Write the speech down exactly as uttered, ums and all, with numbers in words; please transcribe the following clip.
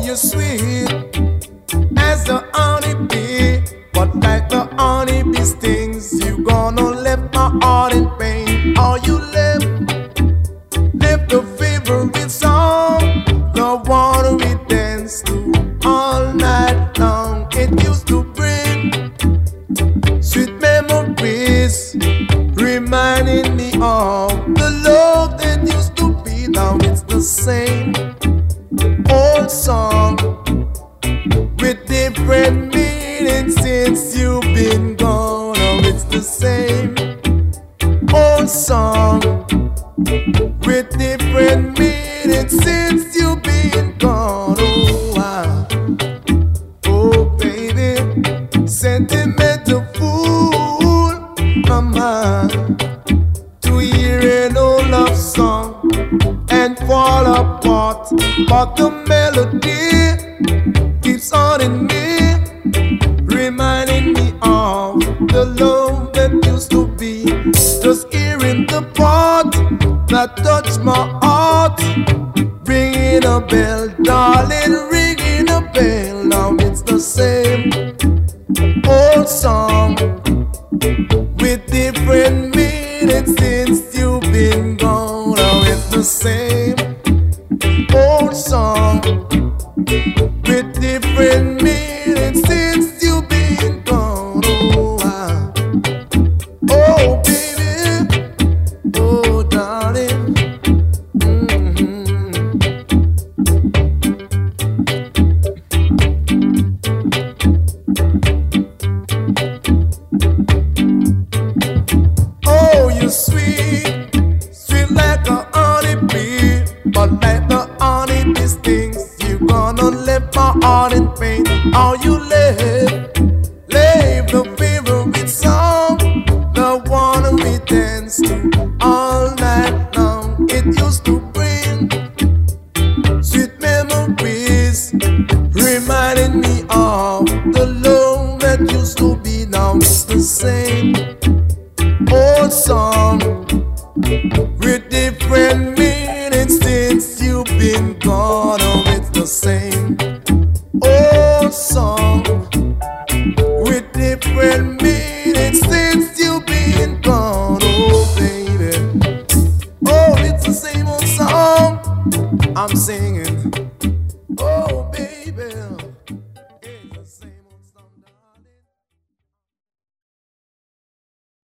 you're sweet as the honeybee, but like the honeybee stings, you gonna left my heart in pain. All you left, left the favorite song, the one we dance to all night long. It used to bring sweet memories, reminding me of the love that used to be. Now it's the same old song with different meanings since you've been gone. Oh, it's the same old song with different meanings since you've been gone. Oh, wow. Oh, baby, sentimental fool, my mind, to hear an old love song and fall apart, but the melody keeps on in me, reminding me of the love that used to be. Just hearing the part that touched my heart, ringing a bell, darling, ringing a bell. Now it's the same old song with different meanings since you've been gone. Now it's the same old song with different meanings since you've been gone. Oh, wow. Oh, baby. Oh, darling. Mm-hmm. Oh, you're sweet, sweet like a honeybee, but like the honeybee stings, you gonna left my heart in pain. All you left, left the favorite song, the one we dance to all night long. It used to bring sweet memories, reminding me of the love that used to be. Now it's the same old song with different meanings since you've been gone. Oh, it's the same old song with different